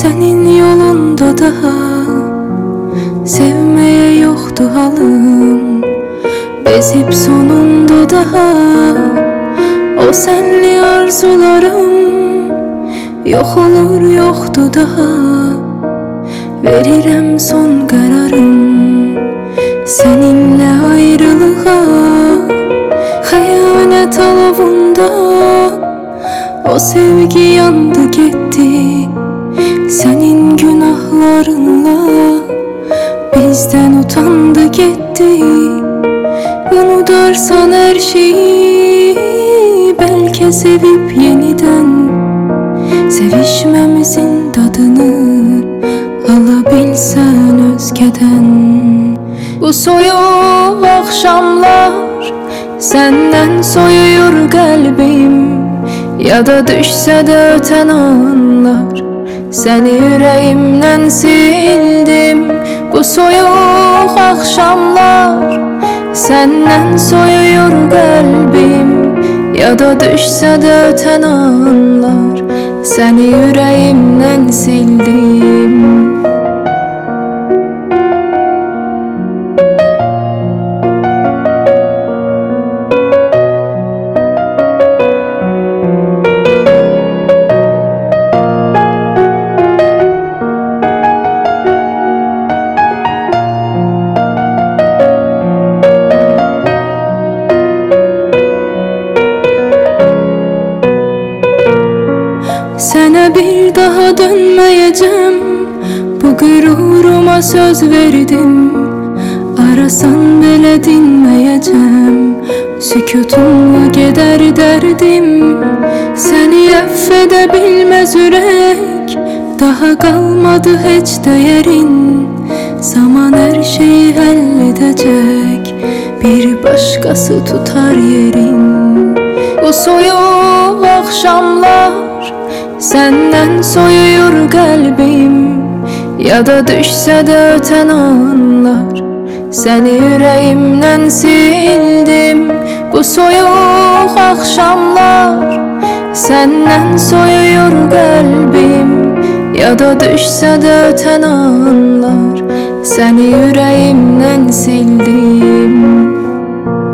Senin yolunda daha sevmeye yoktu halım. Bezip sonunda daha o senli arzularım yok olur yoktu daha. Verirem son kararım seninle ayrılığa. Hayalet alavunda o sevgi yandı gitti. Senin günahlarınla bizden utandı gitti. Unutarsan her şeyi belki sevip yeniden sevişmemizin tadını alabilsen özgeden. Bu soyuq akşamlar senden soyuyor kalbim. Ya da düşse de öten anlar seni yüreğimden sildim. Bu soyuq akşamlar senden soyuyor kalbim. Ya da düşse de öten anlar seni yüreğimden sildim. Sana bir daha dönmeyeceğim, bu gururuma söz verdim. Arasan bile dinmeyeceğim, sükutumla gider derdim. Seni affedebilmez yürek, daha kalmadı hiç değerin. Zaman her şeyi halledecek, bir başkası tutar yerin. Bu soyuq akşamlar senden soyuyor kalbim. Ya da düşse de öten anlar seni yüreğimden sildim. Bu soyuq akşamlar senden soyuyor kalbim. Ya da düşse de öten anlar seni yüreğimden sildim.